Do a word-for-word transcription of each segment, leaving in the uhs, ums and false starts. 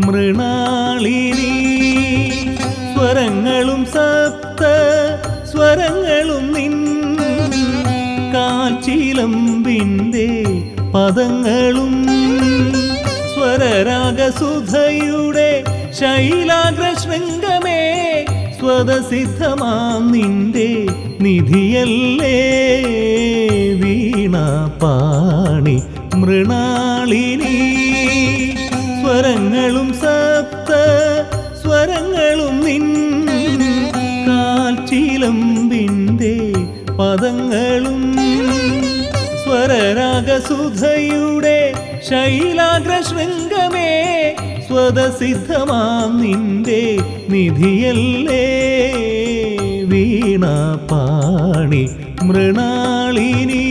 മൃണാളിനി. സ്വരങ്ങളും സപ്ത സ്വരങ്ങളും നിൻ കാൽച്ചിലമ്പിൻ്റെ പദങ്ങളും സ്വരരാഗസുധയുടെ ശൈലാഗ്രശൃംഗമേ സ്വതസിദ്ധമാം നിന്റെ നിധിയല്ലേ വീണാപാണി മൃണാളിനി. സ്വരങ്ങളും സപ്ത സ്വരങ്ങളും നിൻ കാൽച്ചിലമ്പിൻ്റെ പദങ്ങളും സ്വരരാഗസുധയുടെ ശൈലാഗ്രശൃംഗമേ സ്വതസിദ്ധമാം നിന്റെ നിധിയല്ലേ വീണാപാണി മൃണാളിനി.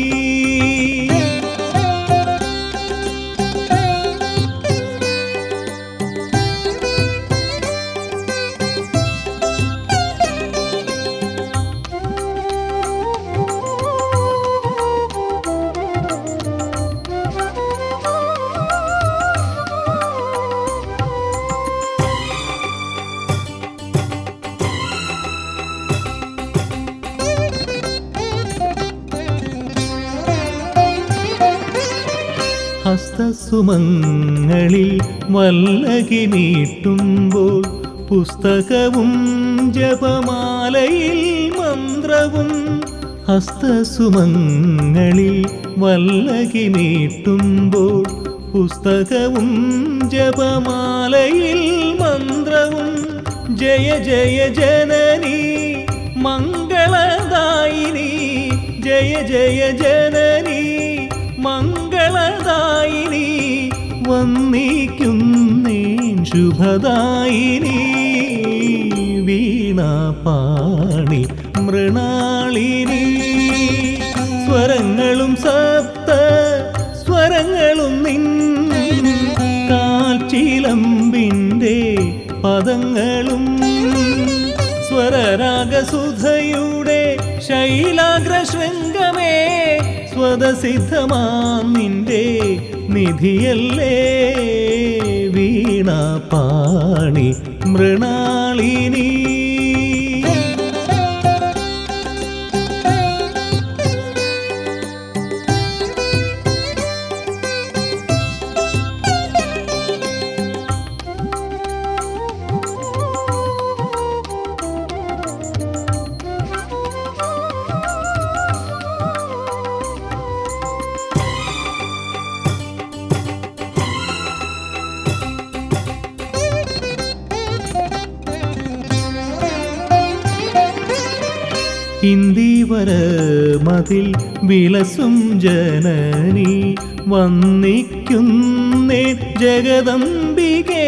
ഹസ്തസുമങ്ങളിൽ വല്ലകി നീട്ടുമ്പോൾ പുസ്തകവും ജപമാലയിൽ മന്ത്രവും. ഹസ്തസുമങ്ങളിൽ വല്ലകി നീട്ടുമ്പോൾ പുസ്തകവും ജപമാലയിൽ മന്ത്രവും. ജയ ജയ ജനനി മംഗളദായിനി. ജയ ജയ ജനനി മംഗളദായിനി. വന്ദിക്കുന്നേൻ ശുഭദായിനി വീണാപാണി മൃണാളിനി. സ്വരങ്ങളും സപ്ത സ്വരങ്ങളും നിൻ കാൽച്ചിലമ്പിൻ്റെ പദങ്ങളും സ്വരരാഗസുധയുടെ ശൈലാഗ്രശൃംഗമേ സ്വതസിദ്ധമാം നിന്റെ നിധിയല്ലേ വീണാപാണി മൃണാളിനി. ഇന്ദിവരമതിൽ വിലസും ജനനി വന്ദിക്കുന്നേ ജഗദംബികേ.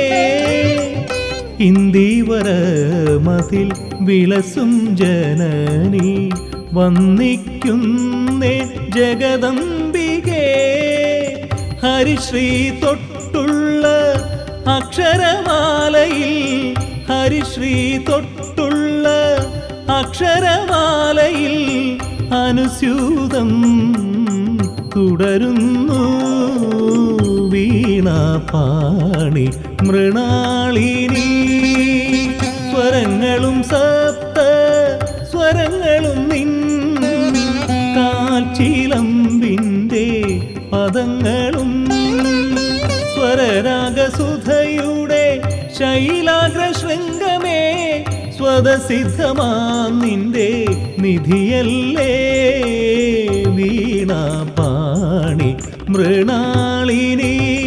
ഇന്ദിവരമതിൽ വിലസും ജനനി വന്ദിക്കുന്നേ ജഗദംബികേ. ഹരിശ്രീ തൊട്ടുള്ള അക്ഷരമാലയിൽ ഹരിശ്രീ തൊട്ടുള്ള അക്ഷരമാലയിൽ അനുസ്യൂതം തുടരുന്നു വീണാപാണി മൃണാളിനി. സ്വരങ്ങളും സപ്ത സ്വരങ്ങളും നിൻ കാൽച്ചിലമ്പിൻ്റെ പദങ്ങളും സ്വരരാഗസുധയുടെ ശൈലാഗ്രശൃംഗമേ സ്വതസിദ്ധമാം നിന്റെ നിധിയല്ലേ വീണാപാണി മൃണാളിനി.